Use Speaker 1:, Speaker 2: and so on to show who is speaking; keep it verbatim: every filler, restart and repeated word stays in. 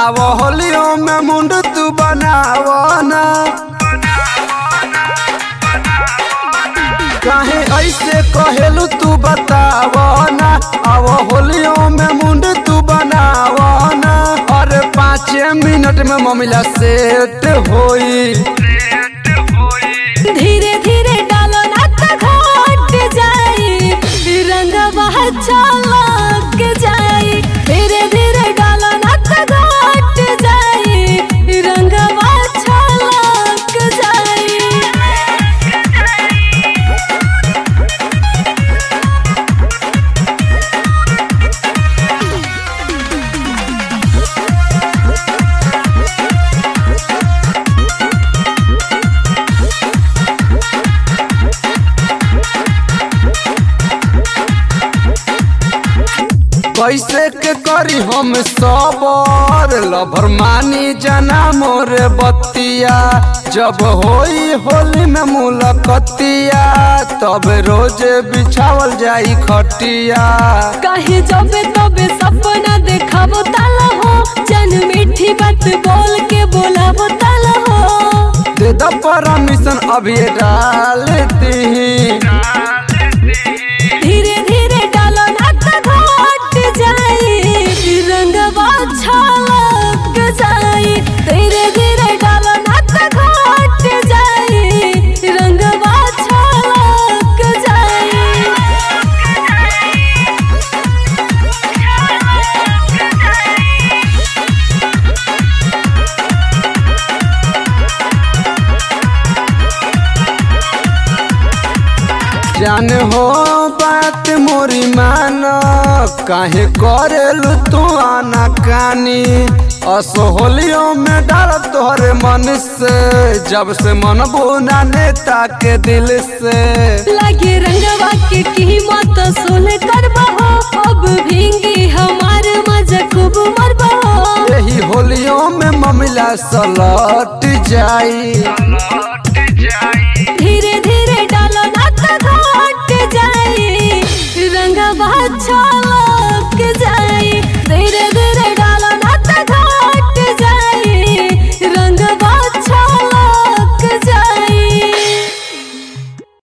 Speaker 1: अब होलियों में मुंड तू बनावना, काहे ऐसे कहेलू तू बतावना। अब होलियों में मुंड तू बनावना, और पाँच मिनट में मामला सेट होई।
Speaker 2: धीरे धीरे डालो ना तो घट जाई, रंगवा छलक जाई। धीरे धीरे डालो ना तो घट जाई, रंगवा छलक जाई।
Speaker 1: कैसे के करी हम सबर, लभर मानी जना मोर बतिया। जब होई होली में मुलाकतिया, तब रोज बिछावल जाई खटिया।
Speaker 2: काहे जबे तबे सपना देखाबो ताला हो, जन मीठी बात बोल के बोलाबो ताला हो।
Speaker 1: दे द परमिशन अभी डाल दी।
Speaker 2: धीरे धीरे डालो ना तो घट जाई, रंगवा छलक जाई। धीरे धीरे डालो ना तो घट जाई, रंगवा छलक जाई।
Speaker 1: जान हो बात मोरी मान, काहे करेलू तू आना कानी। असोहलियों में डाल तोहरे मन से, जब से मन बोना नेता के दिल से।
Speaker 2: लगे रंगवा के कीमत सुन करबा हो, अब भींगी हमार मजा खूब मरबा हो।
Speaker 1: यही होलियों में मामला सलट जाई।